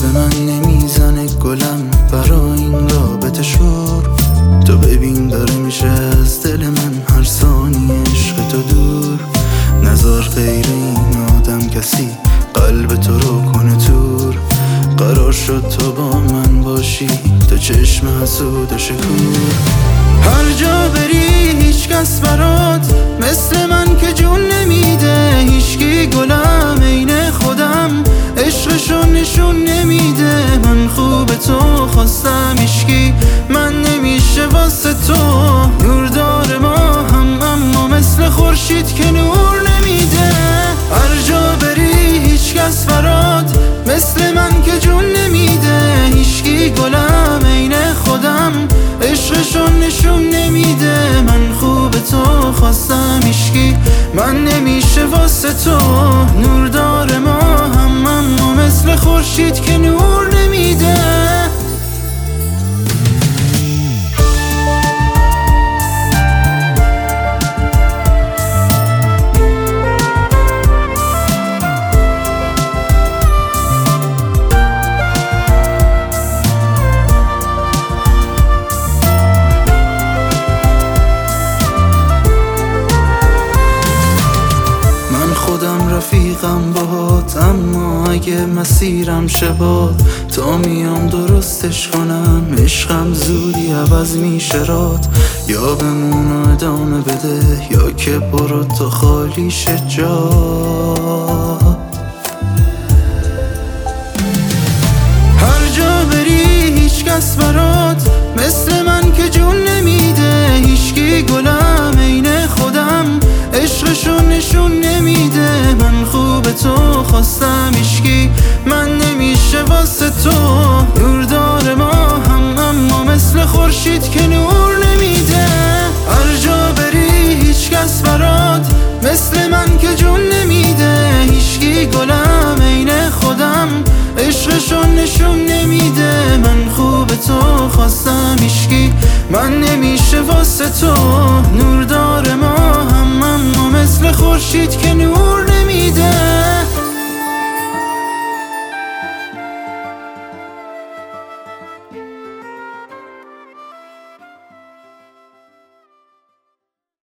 به من نمیزنه گلم برای این رابطه شور. تو ببین داره میشه از دل من هر ثانیه عشق تو دور. نذار غیر این آدم کسی قلب تو رو کنه تور. قرار شد تو با من باشی تو چشم حسود و شکور. هر جا بری هیچ کس برات مثل من که جون نمیده. هیچکی گلم عین خودم عشقشو نشون نمیده. من خوب تو خواستم هیچکی من نمیشه واسه تو. نور داره ما هم اما مثل خورشید که نور نمیده. هر جا بری هیچ کس برات مثل من که جون نمیده. هیچکی گلم عین خودم عشقشو نشون نمیده. من خوب تو خواستم هیچکی من نمیشه واسه تو. نور داره ما هم اما مثل خورشید که نور نمیده. خودم رفیقم باهات اما اگه مسیرم شباد تا میام درستش کنم. عشقم زودی عوض میشه رات. یا بمون و ادامه بده یا که برو تو خالی شه جا. هر جا بری هیچ کس برات مثل من که جون نمیده. هیچکی گلم عین خودم عشقشو نشون نمیده. من خوب تو خواستم هیچکی من نمیشه واسه تو. نور داره ما هم اما مثل خورشید که نور نمیده. هر جا بری هیچ کس برات مثل من که جون نمیده. هیچکی گلم عین خودم عشقشو نشون نمیده. من خوب تو خواستم هیچکی من نمیشه واسه تو. نور داره ما هم اما مثل خورشید که نور